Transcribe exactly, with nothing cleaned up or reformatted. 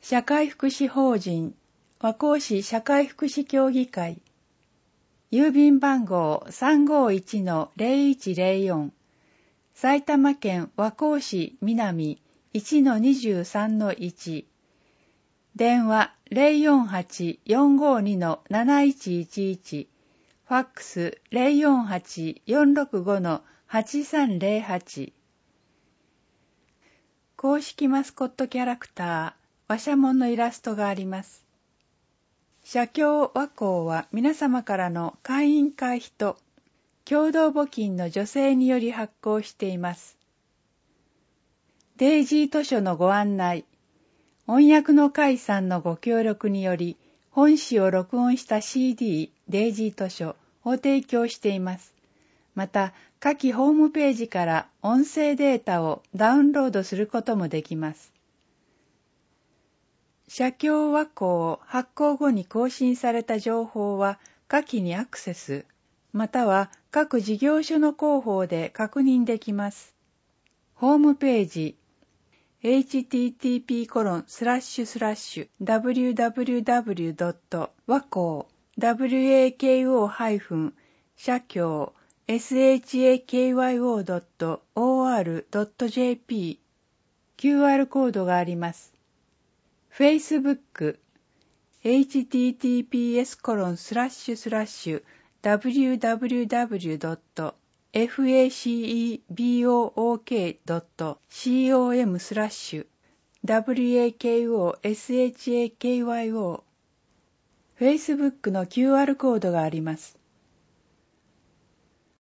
社会福祉法人和光市社会福祉協議会、郵便番号 さんごいちのゼロいちゼロよん、埼玉県和光市南 いちのにじゅうさんのいち、電話 ゼロよんはち よんごにのなないちいちいち、ファックス ゼロよんはち よんろくごのはちさんゼロはち。公式マスコットキャラクター、和社門のイラストがあります。社協和光は皆様からの会員会費と共同募金の助成により発行しています。デイジー図書のご案内、音訳の会さんのご協力により、本誌を録音した シーディー デイジー図書を提供しています。また、下記ホームページから音声データをダウンロードすることもできます。社協和光発行後に更新された情報は下記にアクセス、または各事業所の広報で確認できます。ホームページ エイチティーティーピーコロンスラッシュスラッシュダブリューダブリューダブリュードットワコーダブリューエーケーオーハイフン社協エスエイチエーケーワイオードットオーアールドットジェーピー キューアール コードがあります。Facebook エイチティーティーピーエスコロンスラッシュスラッシュダブリューダブリューダブリュードットファクボークドットコムスラッシュダブリューエーケーオーエスエイチエーケーワイオー Facebook の キューアール コードがあります。